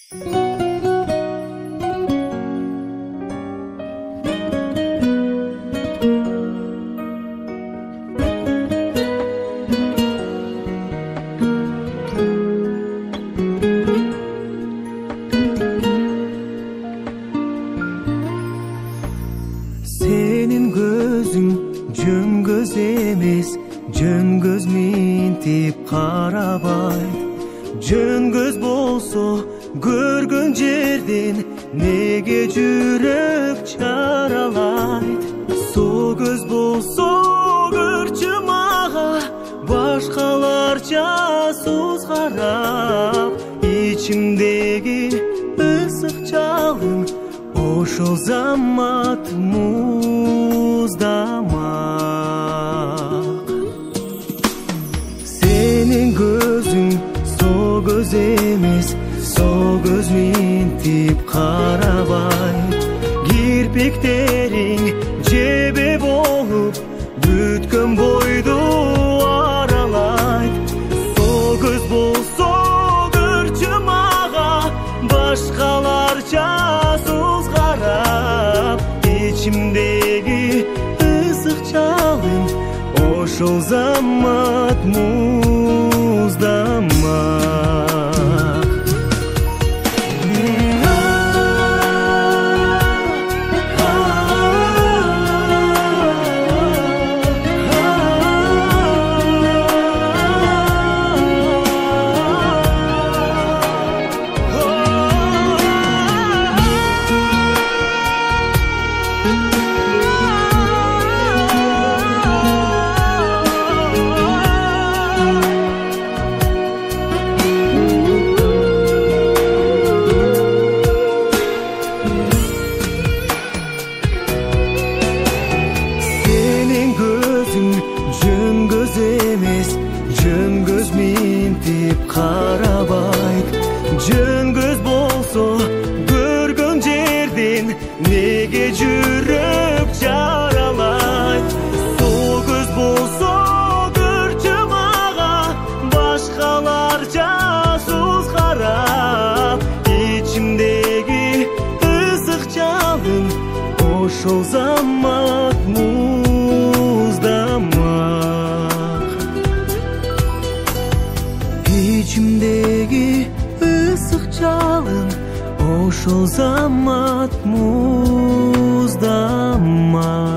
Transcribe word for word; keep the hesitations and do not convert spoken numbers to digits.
Senin gözün jön göz emes, jön göz mintip karabay. Jön göz bolso görgön жерден неге жүрөк чаралайт. Со göz болсо көрчү мага башкаларча суз карап. İçimdeki ысык жалын ошол замат муздамак. Senin gözün со göz эмес, со göz минтип карабай. Кирпиктериң жебе болуп бүткөн бойду аралайт. Со göz болсо көрчү мага башкаларча суз карап. İçimdeki ысык жалын ошол замат муздамак. Жөн көз эмес, жөн көз минтип карабайт. Жөн көз болсо көргөн жерден неге жүрөк жаралайт. Сол көз болсо көрчү мага башкаларча суз карап. İçimdeki ысык жалын ошол замат муздамак. İçimdeki ысык жалын ошол замат муздамак.